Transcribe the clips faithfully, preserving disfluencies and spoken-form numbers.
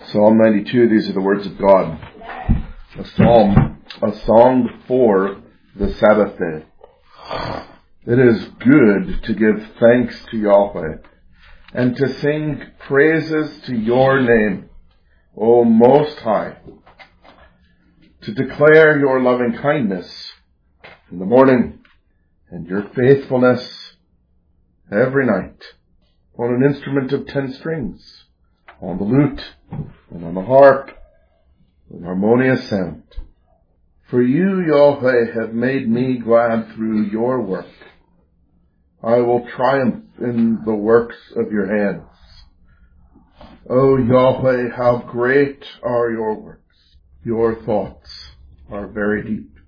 Psalm ninety-two, these are the words of God. A psalm, a song for the Sabbath day. It is good to give thanks to Yahweh and to sing praises to your name, O Most High, to declare your loving kindness in the morning and your faithfulness every night on an instrument of ten strings, on the lute and on the harp with harmonious sound. For you, Yahweh, have made me glad through your work. I will triumph in the works of your hands. O Yahweh, how great are your works. Your thoughts are very deep.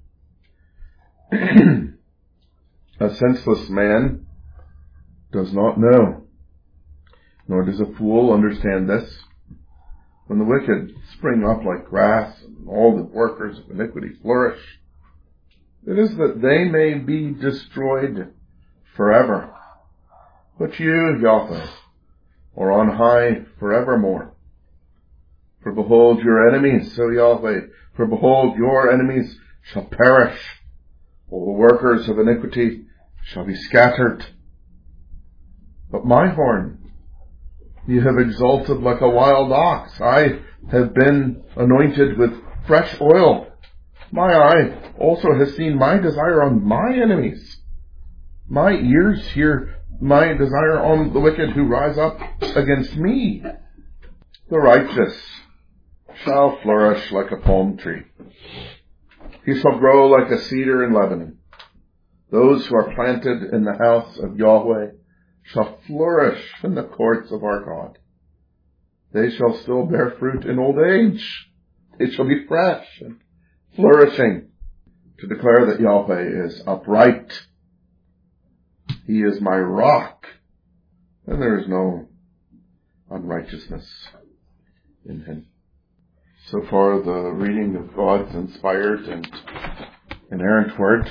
A senseless man does not know, nor does a fool understand this. When the wicked spring up like grass and all the workers of iniquity flourish, it is that they may be destroyed forever. But you, Yahweh, are on high forevermore. For behold your enemies, so Yahweh, for behold your enemies shall perish. All the workers of iniquity shall be scattered. But my horn you have exalted like a wild ox. I have been anointed with fresh oil. My eye also has seen my desire on my enemies. My ears hear my desire on the wicked who rise up against me. The righteous shall flourish like a palm tree. He shall grow like a cedar in Lebanon. Those who are planted in the house of Yahweh shall flourish in the courts of our God. They shall still bear fruit in old age. They shall be fresh and flourishing, to declare that Yahweh is upright. He is my rock, and there is no unrighteousness in him. So far, the reading of God's inspired and inerrant word.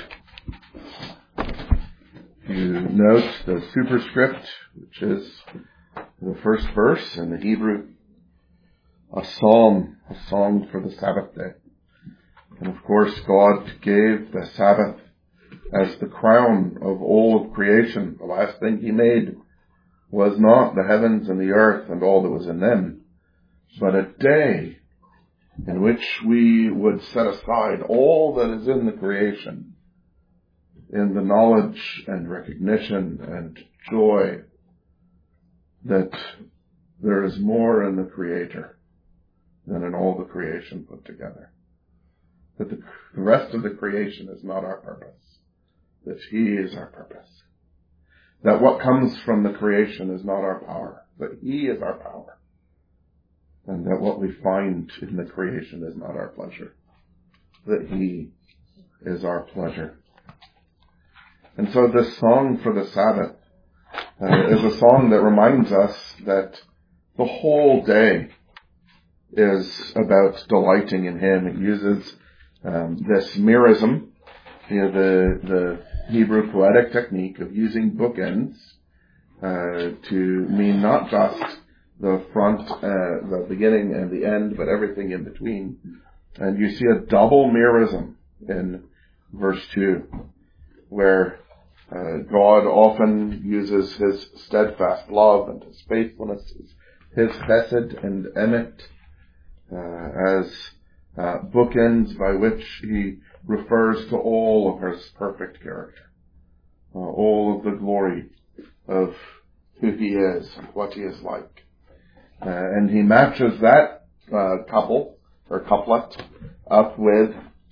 You note the superscript, which is the first verse in the Hebrew, a psalm, a song for the Sabbath day. And of course, God gave the Sabbath as the crown of all of creation. The last thing he made was not the heavens and the earth and all that was in them, but a day in which we would set aside all that is in the creation in the knowledge and recognition and joy that there is more in the Creator than in all the creation put together. That the, the rest of the creation is not our purpose. That He is our purpose. That what comes from the creation is not our power. That He is our power. And that what we find in the creation is not our pleasure. That He is our pleasure. And so this song for the Sabbath uh, is a song that reminds us that the whole day is about delighting in Him. It uses um, this merism, you know, the, the Hebrew poetic technique of using bookends uh, to mean not just the front, uh, the beginning and the end, but everything in between. And you see a double merism in verse two, where Uh, God often uses His steadfast love and His faithfulness, His chesed and emet, uh, as uh, bookends by which He refers to all of His perfect character, uh, all of the glory of who He is and what He is like. Uh, and He matches that uh, couple, or couplet, up with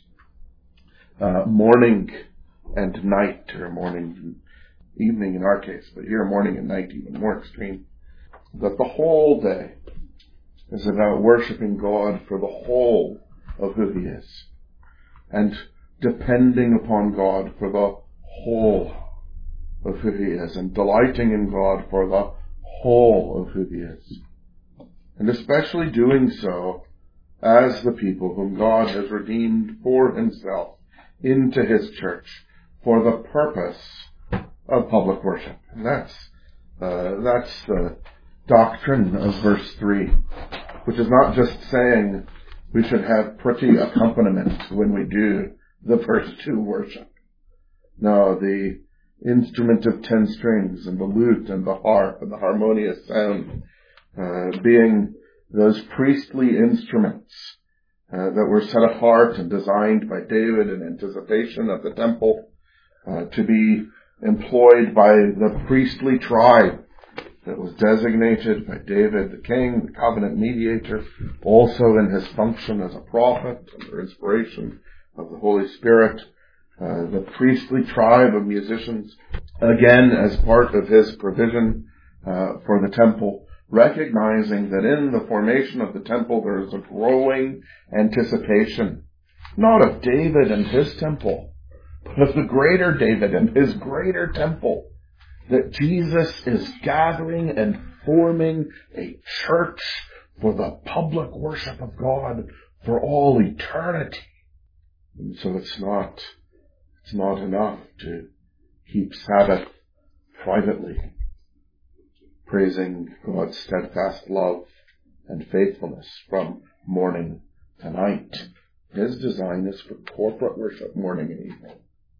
uh, morning and night, or morning and evening in our case, but here morning and night even more extreme. That the whole day is about worshiping God for the whole of who He is, and depending upon God for the whole of who He is, and delighting in God for the whole of who He is, and especially doing so as the people whom God has redeemed for Himself into His church, for the purpose of public worship. And that's, uh, that's the doctrine of verse three. which is not just saying we should have pretty accompaniment when we do the first two worship. No, the instrument of ten strings and the lute and the harp and the harmonious sound uh, being those priestly instruments uh, that were set apart and designed by David in anticipation of the temple uh, to be employed by the priestly tribe that was designated by David the king, the covenant mediator, also in his function as a prophet under inspiration of the Holy Spirit. Uh, the priestly tribe of musicians, again as part of his provision uh, for the temple, recognizing that in the formation of the temple there is a growing anticipation, not of David and his temple, but of the greater David and his greater temple, that Jesus is gathering and forming a church for the public worship of God for all eternity. And so it's not It's not enough to keep Sabbath privately, praising God's steadfast love and faithfulness from morning to night. His design is for corporate worship morning and evening.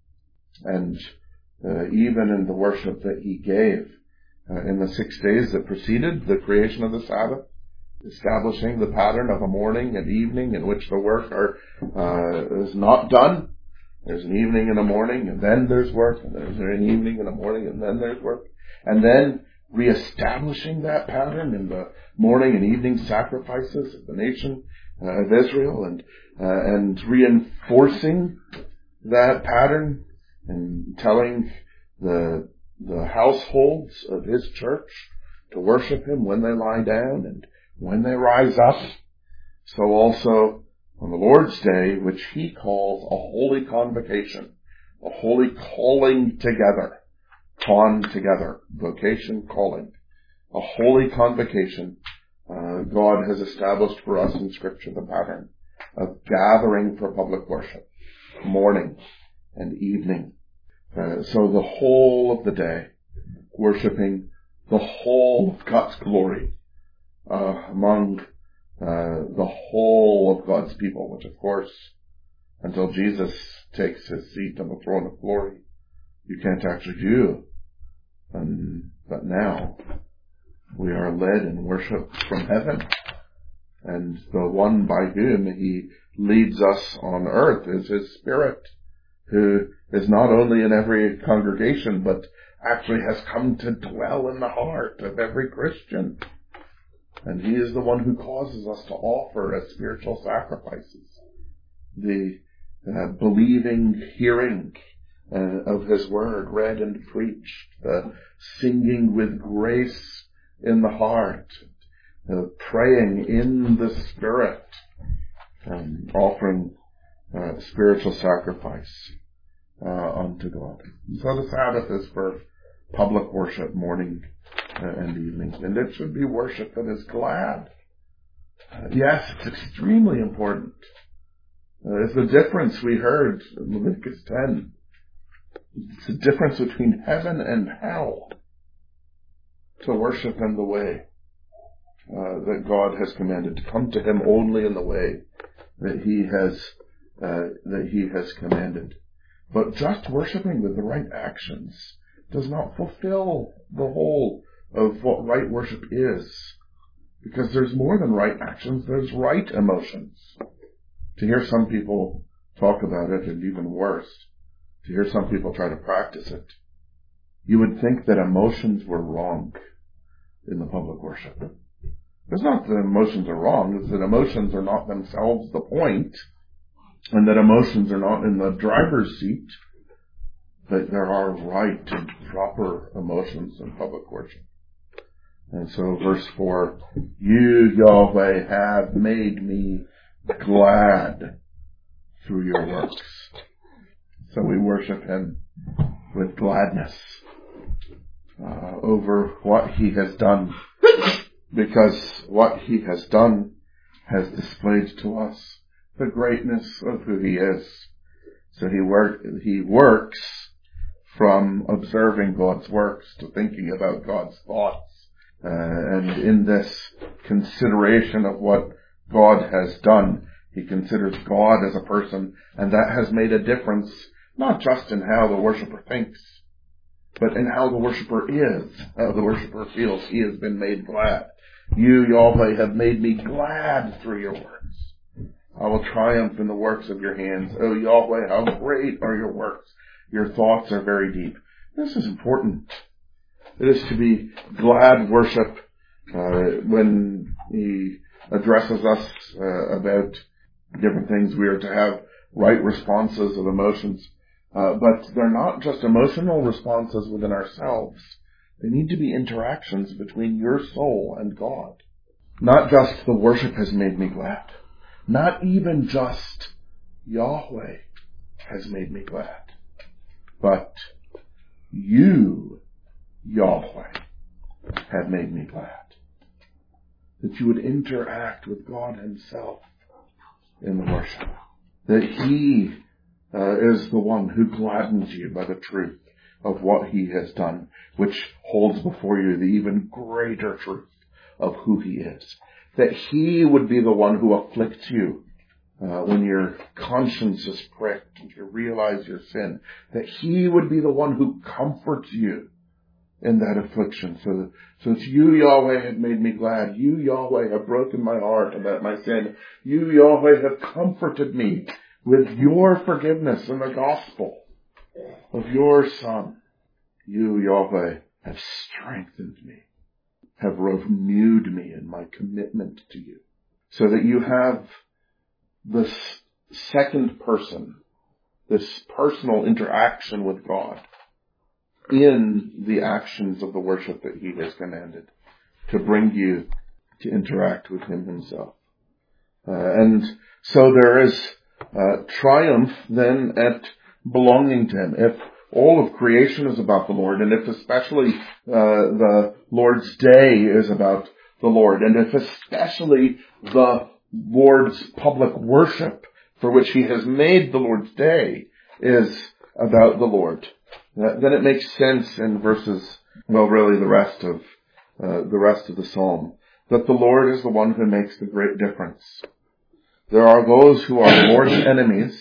And uh, even in the worship that he gave uh, in the six days that preceded the creation of the Sabbath, establishing the pattern of a morning and evening in which the work are, uh, is not done. There's an evening and a morning, and then there's work, and there's an evening and a morning, and then there's work. And then reestablishing that pattern in the morning and evening sacrifices of the nation uh, of Israel, and uh, and reinforcing that pattern and telling the the households of his church to worship him when they lie down and when they rise up. So also on the Lord's Day, which he calls a holy convocation, a holy calling together, con together, vocation, calling, a holy convocation, uh, God has established for us in Scripture the pattern of gathering for public worship, morning and evening. Uh, so the whole of the day, worshiping the whole of God's glory uh, among Uh, the whole of God's people, which of course, until Jesus takes his seat on the throne of glory, you can't actually do. Um, but now, we are led in worship from heaven. And the one by whom he leads us on earth is his Spirit, who is not only in every congregation, but actually has come to dwell in the heart of every Christian. And he is the one who causes us to offer as spiritual sacrifices the uh, believing hearing uh, of his word read and preached, the singing with grace in the heart, uh, praying in the Spirit, um, offering uh, spiritual sacrifice uh, unto God. So the Sabbath is for public worship morning Uh, and evening, and it should be worship that is glad. Uh, yes, it's extremely important. Uh, it's the difference we heard in Leviticus ten. It's the difference between heaven and hell to worship in the way uh, that God has commanded, to come to him only in the way that he has uh, that he has commanded. But just worshiping with the right actions does not fulfill the whole of what right worship is. Because there's more than right actions, there's right emotions. To hear some people talk about it, and even worse, to hear some people try to practice it, you would think that emotions were wrong in the public worship. It's not that emotions are wrong, it's that emotions are not themselves the point, and that emotions are not in the driver's seat, but there are right and proper emotions in public worship. And so verse four, you, Yahweh, have made me glad through your works. So we worship him with gladness uh, over what he has done, because what he has done has displayed to us the greatness of who he is. So he work, he works from observing God's works to thinking about God's thoughts Uh, and in this consideration of what God has done, he considers God as a person, and that has made a difference, not just in how the worshiper thinks, but in how the worshiper is, how the worshiper feels. He has been made glad. You, Yahweh, have made me glad through your works. I will triumph in the works of your hands. Oh, Yahweh, how great are your works. Your thoughts are very deep. This is important. It is to be glad worship uh, when he addresses us uh, about different things. We are to have right responses of emotions. Uh, but they're not just emotional responses within ourselves. They need to be interactions between your soul and God. Not just the worship has made me glad. Not even just Yahweh has made me glad. But you, Yahweh, have made me glad. That you would interact with God himself in the worship. That he uh, is the one who gladdens you by the truth of what he has done, which holds before you the even greater truth of who he is. That he would be the one who afflicts you uh, when your conscience is pricked and you realize your sin. That he would be the one who comforts you in that affliction. So, so it's you, Yahweh, have made me glad. You, Yahweh, have broken my heart about my sin. You, Yahweh, have comforted me with your forgiveness in the gospel of your Son. You, Yahweh, have strengthened me, have renewed me in my commitment to you, so that you have this second person, this personal interaction with God in the actions of the worship that he has commanded to bring you to interact with him himself. Uh, and so there is uh, triumph then at belonging to him. If all of creation is about the Lord, and if especially uh, the Lord's day is about the Lord, and if especially the Lord's public worship for which he has made the Lord's day is about the Lord, uh, then it makes sense in verses, well, really the rest of uh, the rest of the psalm, that the Lord is the one who makes the great difference. There are those who are the Lord's enemies,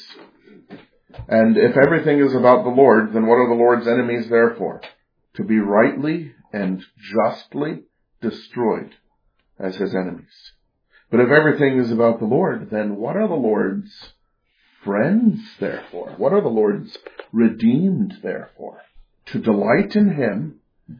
and if everything is about the Lord, then what are the Lord's enemies there for? To be rightly and justly destroyed as his enemies. But if everything is about the Lord, then what are the Lord's friends there for? What are the Lord's redeemed there for? To delight in him,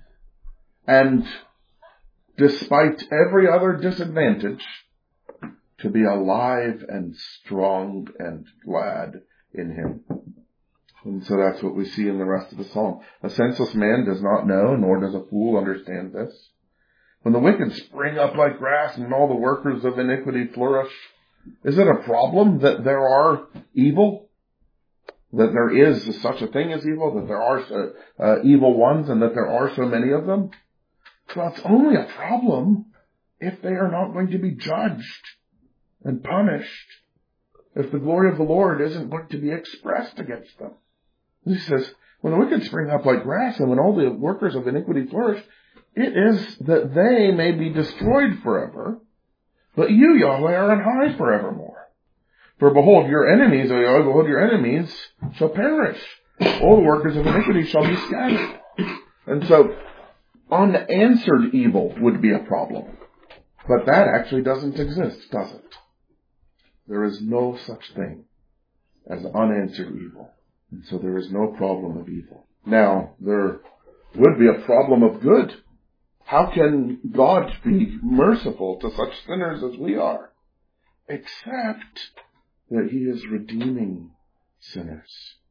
and despite every other disadvantage, to be alive and strong and glad in him. And so that's what we see in the rest of the psalm. A senseless man does not know, nor does a fool understand this. When the wicked spring up like grass and all the workers of iniquity flourish, is it a problem that there are evil? That there is such a thing as evil? That there are so, uh, evil ones and that there are so many of them? Well, it's only a problem if they are not going to be judged and punished, if the glory of the Lord isn't going to be expressed against them. He says, when the wicked spring up like grass and when all the workers of iniquity flourish, it is that they may be destroyed forever, but you, Yahweh, are on high forevermore. For behold, your enemies, O Yahweh, behold, your enemies shall perish. All the workers of iniquity shall be scattered. And so, unanswered evil would be a problem. But that actually doesn't exist, does it? There is no such thing as unanswered evil. And so there is no problem of evil. Now, there would be a problem of good. How can God be merciful to such sinners as we are? Except that he is redeeming sinners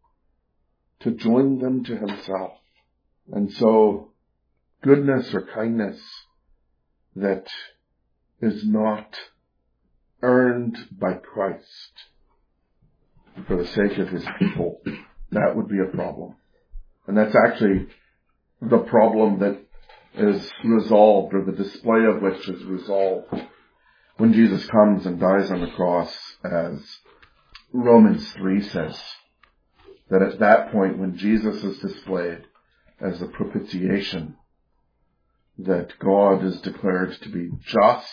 to join them to himself. And so, goodness or kindness that is not earned by Christ for the sake of his people, that would be a problem. And that's actually the problem that is resolved, or the display of which is resolved when Jesus comes and dies on the cross, as Romans three says, that at that point when Jesus is displayed as the propitiation, that God is declared to be just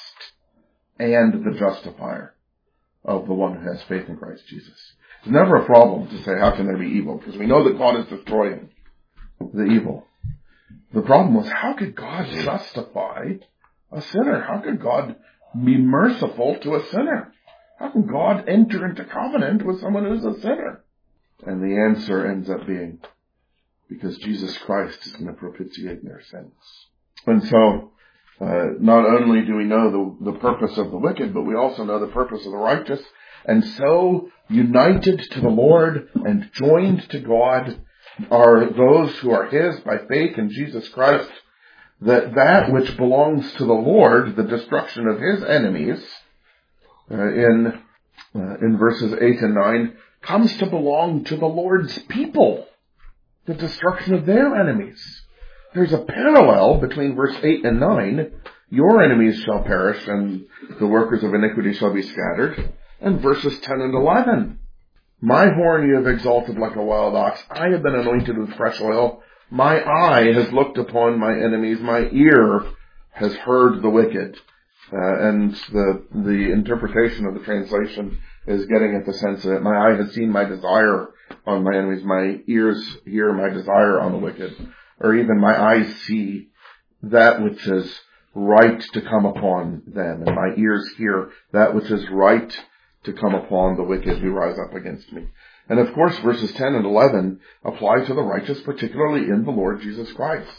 and the justifier of the one who has faith in Christ Jesus. It's never a problem to say, how can there be evil? Because we know that God is destroying the evil. The problem was, how could God justify a sinner? How could God be merciful to a sinner? How can God enter into covenant with someone who's a sinner? And the answer ends up being, because Jesus Christ is going to propitiate their sins. And so, uh, not only do we know the, the purpose of the wicked, but we also know the purpose of the righteous. And so, united to the Lord and joined to God are those who are His by faith in Jesus Christ, that that which belongs to the Lord, the destruction of His enemies, uh, in uh, in verses eight and nine, comes to belong to the Lord's people, the destruction of their enemies. There's a parallel between verse eight and nine, your enemies shall perish and the workers of iniquity shall be scattered, and verses ten and eleven. My horn you have exalted like a wild ox. I have been anointed with fresh oil. My eye has looked upon my enemies. My ear has heard the wicked. Uh, and the the interpretation of the translation is getting at the sense that my eye has seen my desire on my enemies. My ears hear my desire on the wicked. Or even my eyes see that which is right to come upon them. And my ears hear that which is right to come upon the wicked who rise up against me. And of course, verses ten and eleven apply to the righteous, particularly in the Lord Jesus Christ.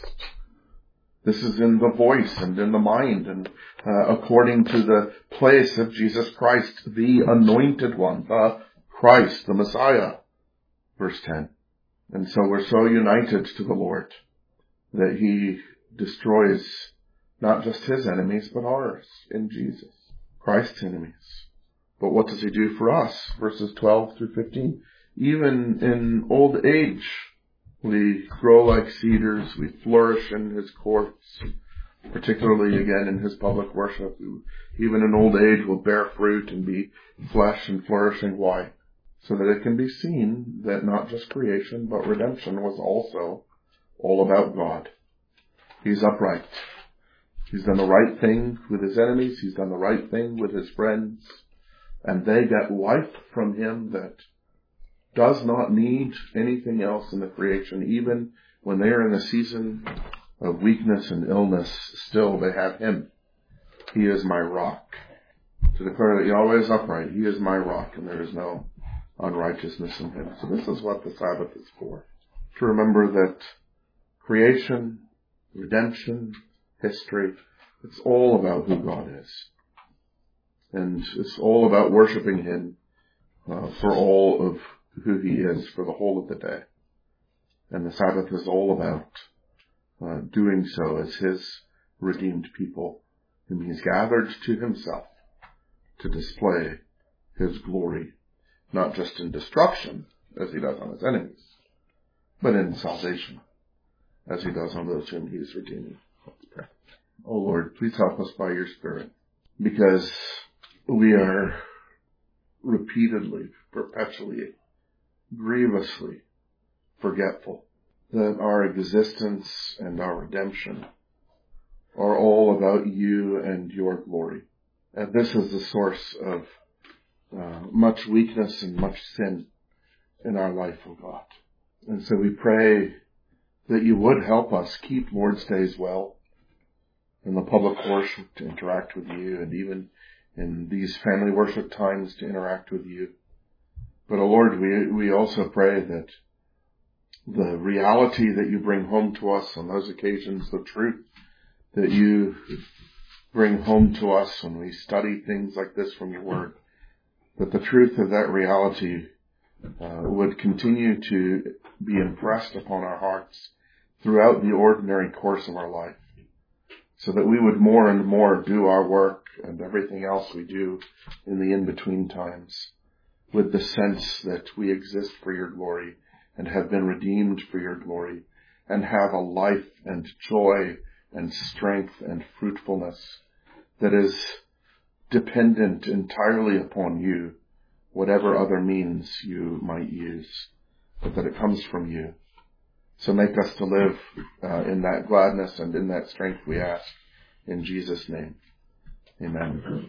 This is in the voice and in the mind and uh, according to the place of Jesus Christ, the anointed one, the Christ, the Messiah. Verse ten. And so we're so united to the Lord that He destroys not just His enemies, but ours in Jesus, Christ's enemies. But what does He do for us? Verses twelve through fifteen. Even in old age, we grow like cedars. We flourish in His courts, particularly again in His public worship. Even in old age, we'll bear fruit and be flesh and flourishing. Why? So that it can be seen that not just creation, but redemption was also all about God. He's upright. He's done the right thing with His enemies. He's done the right thing with His friends. And they get life from Him that does not need anything else in the creation. Even when they are in a season of weakness and illness, still they have Him. He is my rock. To declare that Yahweh is upright, He is my rock, and there is no unrighteousness in Him. So this is what the Sabbath is for. To remember that creation, redemption, history, it's all about who God is. And it's all about worshiping Him uh, for all of who He is for the whole of the day. And the Sabbath is all about uh, doing so as His redeemed people, whom He's gathered to Himself to display His glory, not just in destruction, as He does on His enemies, but in salvation, as He does on those whom He is redeeming. Let's pray. Oh Lord, please help us by Your Spirit, because we are repeatedly, perpetually, grievously forgetful that our existence and our redemption are all about You and Your glory. And this is the source of uh, much weakness and much sin in our life, O God. And so we pray that You would help us keep Lord's days well in the public worship, to interact with You, and even in these family worship times to interact with You. But, O Lord, we, we also pray that the reality that You bring home to us on those occasions, the truth that You bring home to us when we study things like this from Your Word, that the truth of that reality uh, would continue to be impressed upon our hearts throughout the ordinary course of our life, so that we would more and more do our work and everything else we do in the in-between times with the sense that we exist for Your glory and have been redeemed for Your glory and have a life and joy and strength and fruitfulness that is dependent entirely upon You, whatever other means You might use, but that it comes from You. So make us to live uh, in that gladness and in that strength, we ask. In Jesus' name, amen.